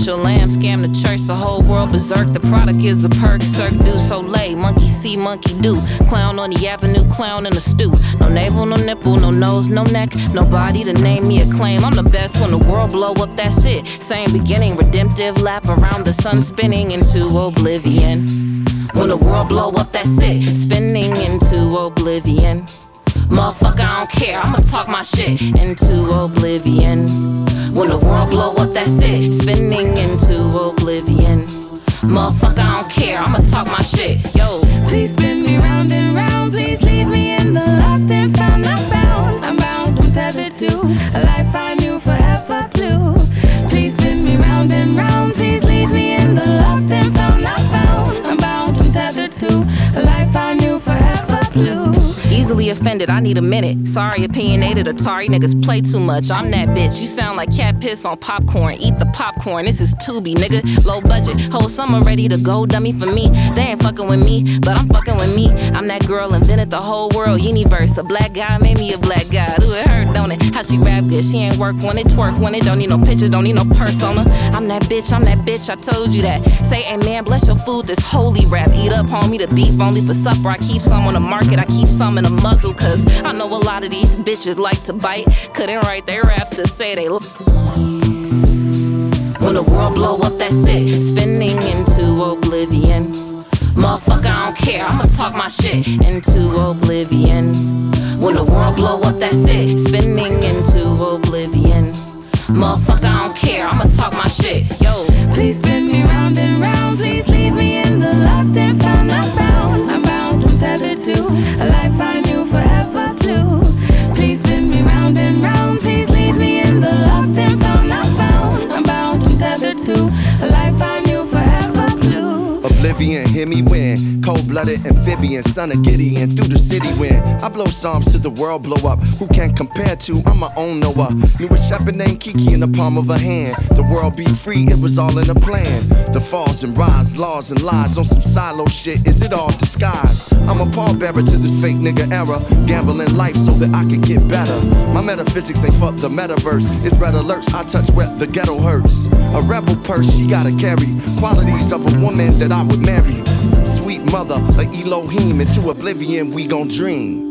sacrificial lamb, scam the church, the whole world berserk. The product is a perk, Cirque du Soleil, monkey see, monkey do. Clown on the avenue, clown in the stew. No navel, no nipple, no nose, no neck, nobody to name me a claim. I'm the best when the world blow up, that's it. Same beginning, redemptive lap around the sun, spinning into oblivion. When the world blow up, that's it, spinning into oblivion. Motherfucker, I don't care, I'ma talk my shit into oblivion. When the world blow up, that's it, spinning into oblivion. Motherfucker, I don't care, I'ma talk my shit, yo. Please spin me round and round, please leave me in the lost and found. I'm bound, I'm tethered to a life I knew forever blue. Please spin me round and round, please leave me in the lost and found. I'm bound, I'm tethered to a life I knew forever blue. Easily offended, I need a minute. Sorry, opinionated, Atari niggas play too much. I'm that bitch. You sound like cat piss on popcorn. Eat the popcorn. This is Tubi, nigga. Low budget. Whole summer ready to go dummy for me. They ain't fucking with me, but I'm fucking with me. I'm that girl invented the whole world universe. A black guy made me a black guy. Ooh, it hurt, don't it? How she rap good. She ain't work when it twerk when it. Don't need no picture, don't need no persona. I'm that bitch, I told you that. Say amen, bless your food, this holy rap. Eat up, homie, the beef only for supper. I keep some on the market, I keep some in a muzzle, cause I know a lot of these bitches like to bite. Couldn't write their raps to say they look. When the world blow up, that's it, spinning into oblivion. Motherfucker, I don't care, I'ma talk my shit into oblivion. When the world blow up, that's it, spinning into oblivion. Motherfucker, I don't care, I'ma talk my shit, yo. Please spin me round and round, please leave me in the lost and found. I'm bound, I'm tethered to a life I knew forever blue. Please spin me round and round, please leave me in the lost and found. I'm bound, I'm tethered to a life I knew forever blue. Oblivion, hear me win. Cold-blooded amphibian, son of Gideon, through the city when I blow psalms to the world blow up. Who can compare to? I'm my own Noah. Knew a shepherd named Kiki in the palm of a hand. The world be free, it was all in a plan. The falls and rise, laws and lies on some silo shit. Is it all disguise? I'm a pallbearer to this fake nigga era. Gambling life so that I can get better. My metaphysics ain't fuck the metaverse. It's red alerts, I touch where the ghetto hurts. A rebel purse, she gotta carry qualities of a woman that I would marry. Sweet mother, a Elohim, into oblivion we gon' dream.